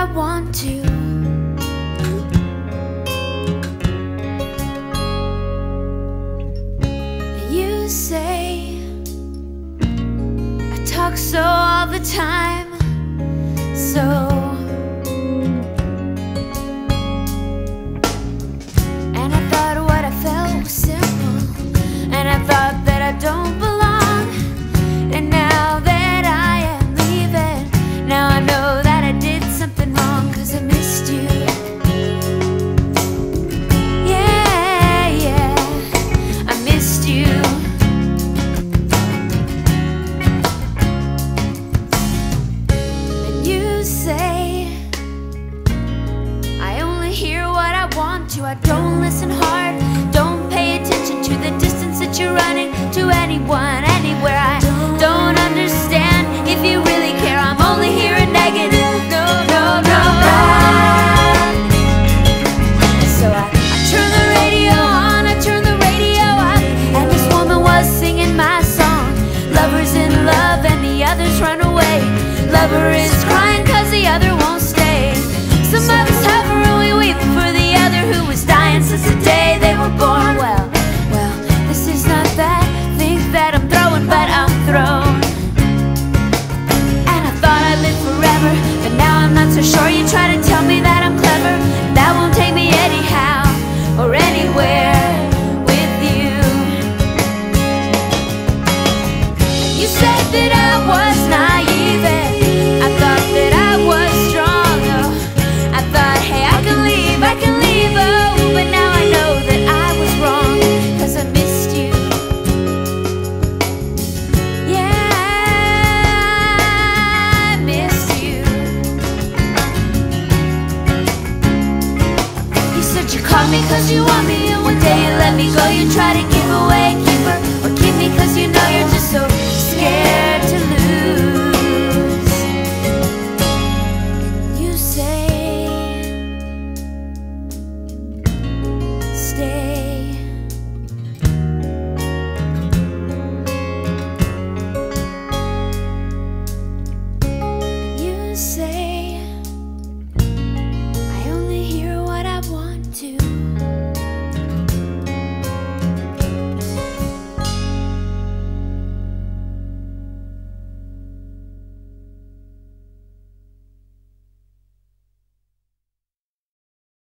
I want to. You say I talk so all the time, so and I thought what I felt was simple, and I thought that I don't belong. And now that I am leaving, now I know that I did something wrong, 'cause I missed you. Yeah, yeah, I missed you. And you say I only hear what I want to. I don't listen hard, don't pay attention to the distance that you're running to anyone, anywhere. I don't understand if you really care. I'm only hearing negative. No, no, no. So I turn the radio on, I turn the radio up, and this woman was singing my song. Lover's in love and the others run away. Lover is crying 'cause the other won't stay. Some of us suffer and we weep for the other who was dying since the day they were born. Well, this is not that thing that I'm throwing, but I'm thrown. And I thought I'd live forever, but now I'm not so sure. You try to tell me that I'm clever, that won't take me anyhow or anywhere with you. You said that I was naive, and I thought that I was strong. Oh, I thought, hey, I can leave, oh, but now I know that I was wrong, 'cause I missed you. Yeah, I missed you. You said you called me 'cause you want me, and one day you let me go. You try to give away a keeper, or keep me 'cause you know you're just so scared to lose. And you say stay. You say